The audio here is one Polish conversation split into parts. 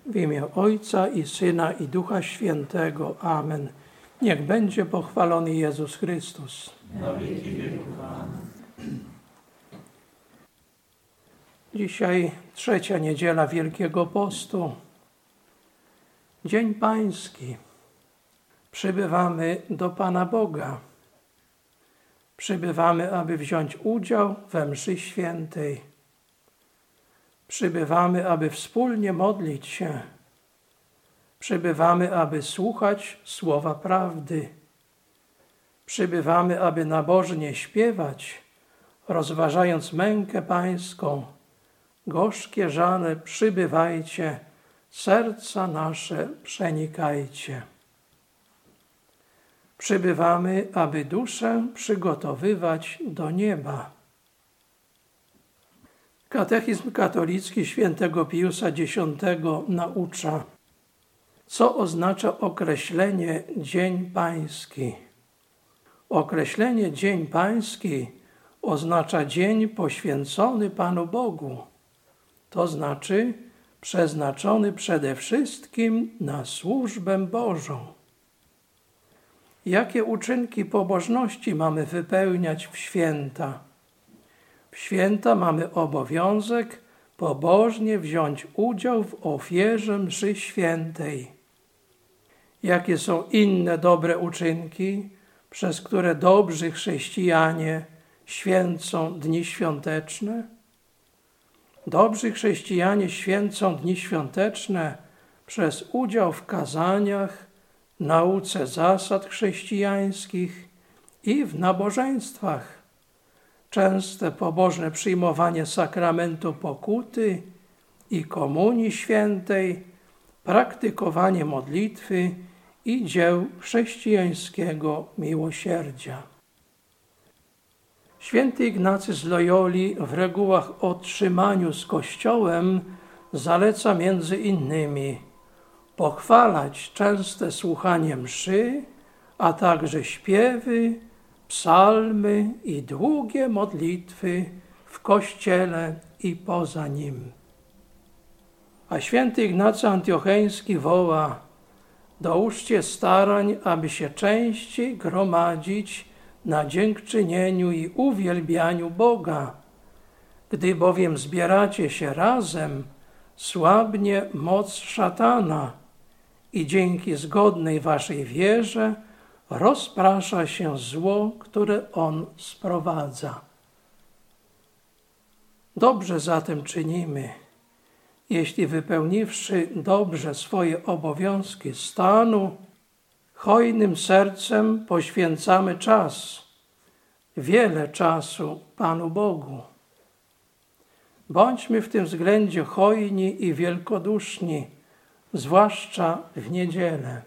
W imię Ojca i Syna i Ducha Świętego. Amen. Niech będzie pochwalony Jezus Chrystus. Na wieki wieków. Amen. Dzisiaj trzecia niedziela Wielkiego Postu. Dzień Pański. Przybywamy do Pana Boga. Przybywamy, aby wziąć udział we mszy świętej. Przybywamy, aby wspólnie modlić się. Przybywamy, aby słuchać słowa prawdy. Przybywamy, aby nabożnie śpiewać, rozważając mękę Pańską. Gorzkie żale przybywajcie, serca nasze przenikajcie. Przybywamy, aby duszę przygotowywać do nieba. Katechizm katolicki świętego Piusa X naucza, co oznacza określenie Dzień Pański. Określenie Dzień Pański oznacza dzień poświęcony Panu Bogu, to znaczy przeznaczony przede wszystkim na służbę Bożą. Jakie uczynki pobożności mamy wypełniać w święta? W święta mamy obowiązek pobożnie wziąć udział w ofierze mszy świętej. Jakie są inne dobre uczynki, przez które dobrzy chrześcijanie święcą dni świąteczne? Dobrzy chrześcijanie święcą dni świąteczne przez udział w kazaniach, nauce zasad chrześcijańskich i w nabożeństwach. Częste pobożne przyjmowanie sakramentu pokuty i komunii świętej, praktykowanie modlitwy i dzieł chrześcijańskiego miłosierdzia. Święty Ignacy z Loyoli w regułach o trzymaniu z Kościołem zaleca między innymi pochwalać częste słuchanie mszy, a także śpiewy, psalmy i długie modlitwy w Kościele i poza nim. A święty Ignacy Antiocheński woła: dołóżcie starań, aby się częściej gromadzić na dziękczynieniu i uwielbianiu Boga. Gdy bowiem zbieracie się razem, słabnie moc szatana i dzięki zgodnej waszej wierze rozprasza się zło, które on sprowadza. Dobrze zatem czynimy, jeśli wypełniwszy dobrze swoje obowiązki stanu, hojnym sercem poświęcamy czas, wiele czasu Panu Bogu. Bądźmy w tym względzie hojni i wielkoduszni, zwłaszcza w niedzielę.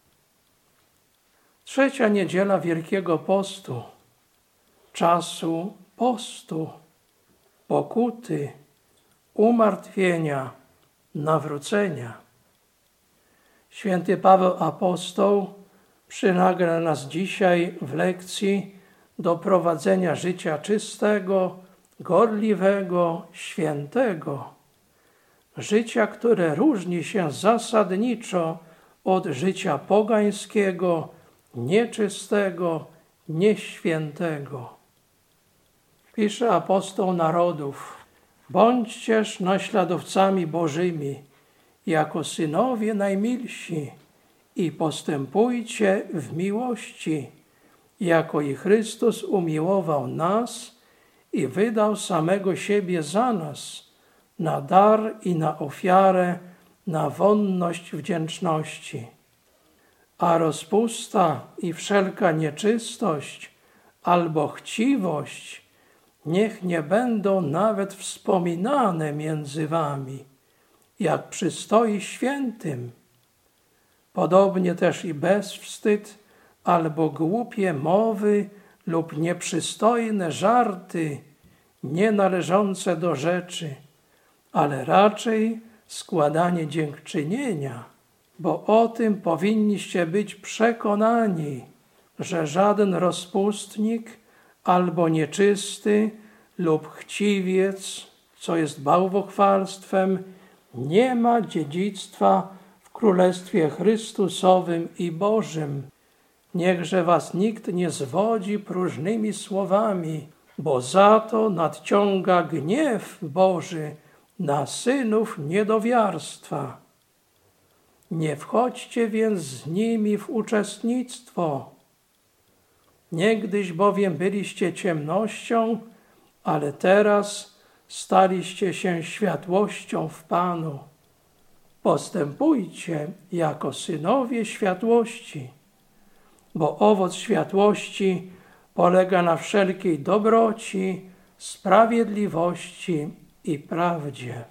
Trzecia niedziela Wielkiego Postu, czasu postu, pokuty, umartwienia, nawrócenia. Święty Paweł Apostoł przynagla nas dzisiaj w lekcji do prowadzenia życia czystego, gorliwego, świętego. Życia, które różni się zasadniczo od życia pogańskiego, nieczystego, nieświętego. Pisze apostoł narodów: bądźcież naśladowcami Bożymi, jako synowie najmilsi i postępujcie w miłości, jako i Chrystus umiłował nas i wydał samego siebie za nas, na dar i na ofiarę, na wonność wdzięczności. A rozpusta i wszelka nieczystość albo chciwość niech nie będą nawet wspominane między wami, jak przystoi świętym. Podobnie też i bezwstyd albo głupie mowy lub nieprzystojne żarty, nie należące do rzeczy, ale raczej składanie dziękczynienia, bo o tym powinniście być przekonani, że żaden rozpustnik albo nieczysty lub chciwiec, co jest bałwochwalstwem, nie ma dziedzictwa w Królestwie Chrystusowym i Bożym. Niechże was nikt nie zwodzi próżnymi słowami, bo za to nadciąga gniew Boży na synów niedowiarstwa. Nie wchodźcie więc z nimi w uczestnictwo. Niegdyś bowiem byliście ciemnością, ale teraz staliście się światłością w Panu. Postępujcie jako synowie światłości, bo owoc światłości polega na wszelkiej dobroci, sprawiedliwości i prawdzie.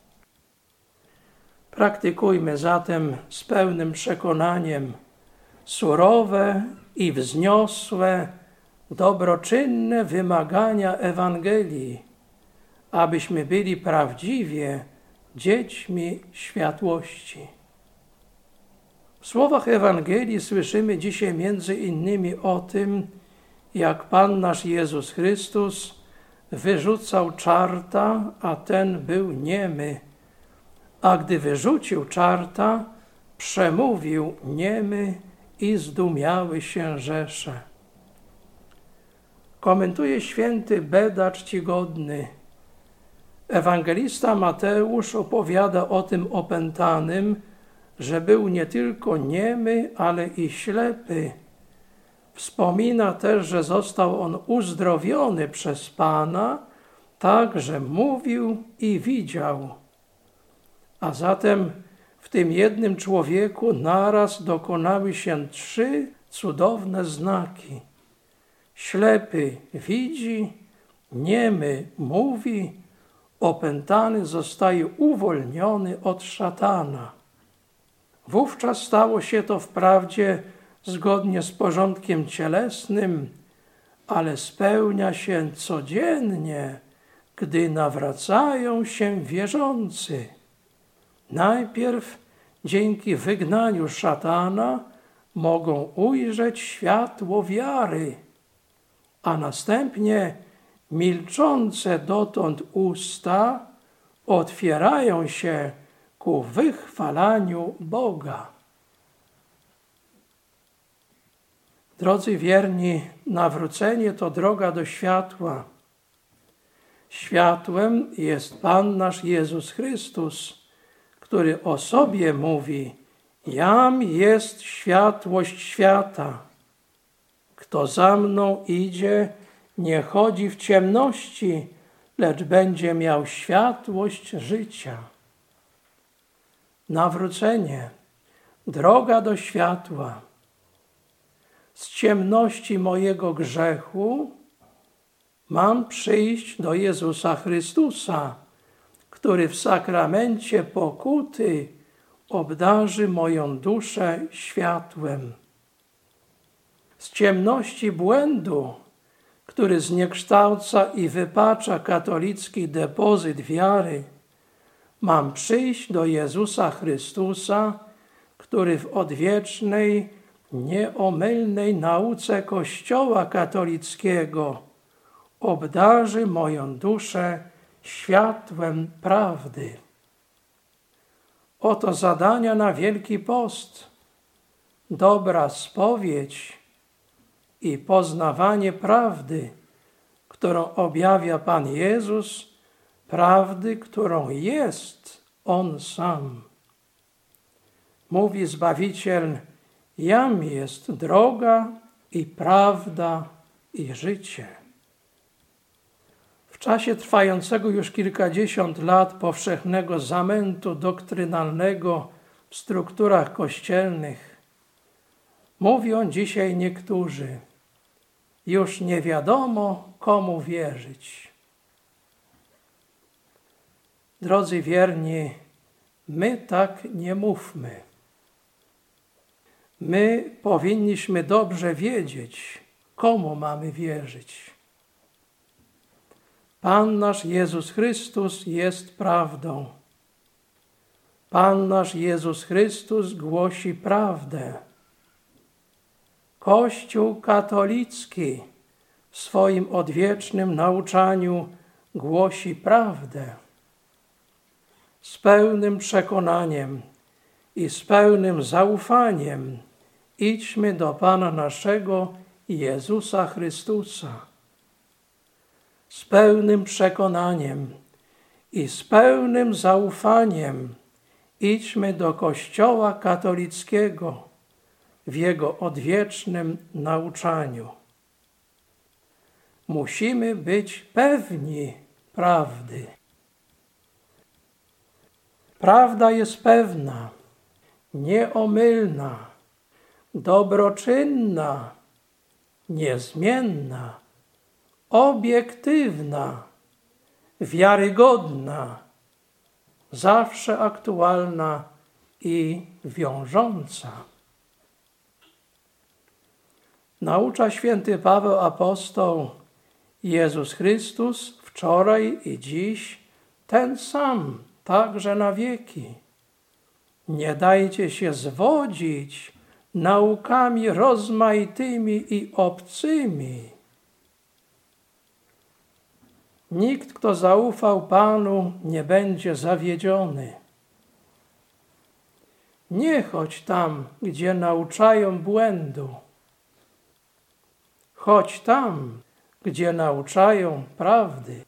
Praktykujmy zatem z pełnym przekonaniem surowe i wzniosłe, dobroczynne wymagania Ewangelii, abyśmy byli prawdziwie dziećmi światłości. W słowach Ewangelii słyszymy dzisiaj między innymi o tym, jak Pan nasz Jezus Chrystus wyrzucał czarta, a ten był niemy. A gdy wyrzucił czarta, przemówił niemy i zdumiały się rzesze. Komentuje święty Beda Czcigodny. Ewangelista Mateusz opowiada o tym opętanym, że był nie tylko niemy, ale i ślepy. Wspomina też, że został on uzdrowiony przez Pana, tak, że mówił i widział. A zatem w tym jednym człowieku naraz dokonały się 3 cudowne znaki. Ślepy widzi, niemy mówi, opętany zostaje uwolniony od szatana. Wówczas stało się to wprawdzie zgodnie z porządkiem cielesnym, ale spełnia się codziennie, gdy nawracają się wierzący. Najpierw dzięki wygnaniu szatana mogą ujrzeć światło wiary, a następnie milczące dotąd usta otwierają się ku wychwalaniu Boga. Drodzy wierni, nawrócenie to droga do światła. Światłem jest Pan nasz Jezus Chrystus, który o sobie mówi: Jam jest światłość świata. Kto za mną idzie, nie chodzi w ciemności, lecz będzie miał światłość życia. Nawrócenie, droga do światła. Z ciemności mojego grzechu mam przyjść do Jezusa Chrystusa, który w sakramencie pokuty obdarzy moją duszę światłem. Z ciemności błędu, który zniekształca i wypacza katolicki depozyt wiary, mam przyjść do Jezusa Chrystusa, który w odwiecznej, nieomylnej nauce Kościoła katolickiego obdarzy moją duszę światłem prawdy. Oto zadania na Wielki Post, dobra spowiedź i poznawanie prawdy, którą objawia Pan Jezus, prawdy, którą jest On sam. Mówi Zbawiciel: Jam jest droga i prawda i życie. W czasie trwającego już kilkadziesiąt lat powszechnego zamętu doktrynalnego w strukturach kościelnych mówią dzisiaj niektórzy: już nie wiadomo, komu wierzyć. Drodzy wierni, my tak nie mówmy. My powinniśmy dobrze wiedzieć, komu mamy wierzyć. Pan nasz Jezus Chrystus jest prawdą. Pan nasz Jezus Chrystus głosi prawdę. Kościół katolicki w swoim odwiecznym nauczaniu głosi prawdę. z pełnym przekonaniem i z pełnym zaufaniem idźmy do Pana naszego Jezusa Chrystusa. Z pełnym przekonaniem i z pełnym zaufaniem idźmy do Kościoła katolickiego w jego odwiecznym nauczaniu. Musimy być pewni prawdy. Prawda jest pewna, nieomylna, dobroczynna, niezmienna, obiektywna, wiarygodna, zawsze aktualna i wiążąca. Naucza święty Paweł apostoł: Jezus Chrystus wczoraj i dziś ten sam, także na wieki. Nie dajcie się zwodzić naukami rozmaitymi i obcymi. Nikt, kto zaufał Panu, nie będzie zawiedziony. Nie chodź tam, gdzie nauczają błędu. Chodź tam, gdzie nauczają prawdy.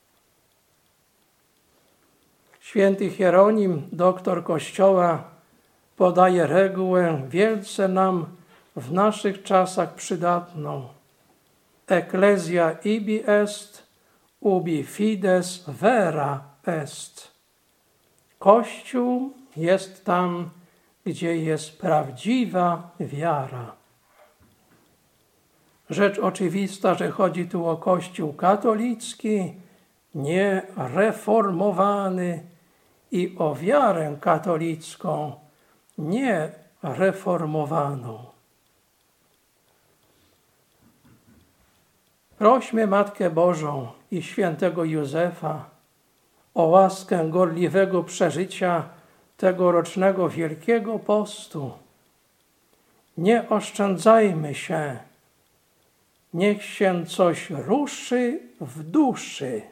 Święty Hieronim, doktor Kościoła, podaje regułę wielce nam w naszych czasach przydatną. Ecclesia ibi est, ubi fides vera est. Kościół jest tam, gdzie jest prawdziwa wiara. Rzecz oczywista, że chodzi tu o Kościół katolicki, nie reformowany, i o wiarę katolicką, nie reformowaną. Prośmy Matkę Bożą i świętego Józefa o łaskę gorliwego przeżycia tegorocznego Wielkiego Postu. Nie oszczędzajmy się, niech się coś ruszy w duszy.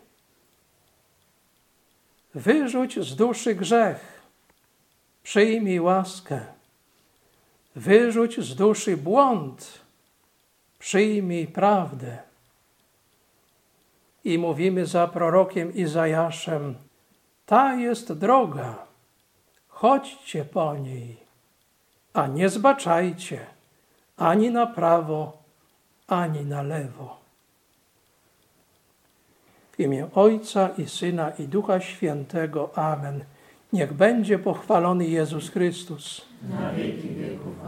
Wyrzuć z duszy grzech, przyjmij łaskę. Wyrzuć z duszy błąd, przyjmij prawdę. I mówimy za prorokiem Izajaszem: ta jest droga, chodźcie po niej, a nie zbaczajcie ani na prawo, ani na lewo. W imię Ojca i Syna i Ducha Świętego. Amen. Niech będzie pochwalony Jezus Chrystus. Na wieki wieków.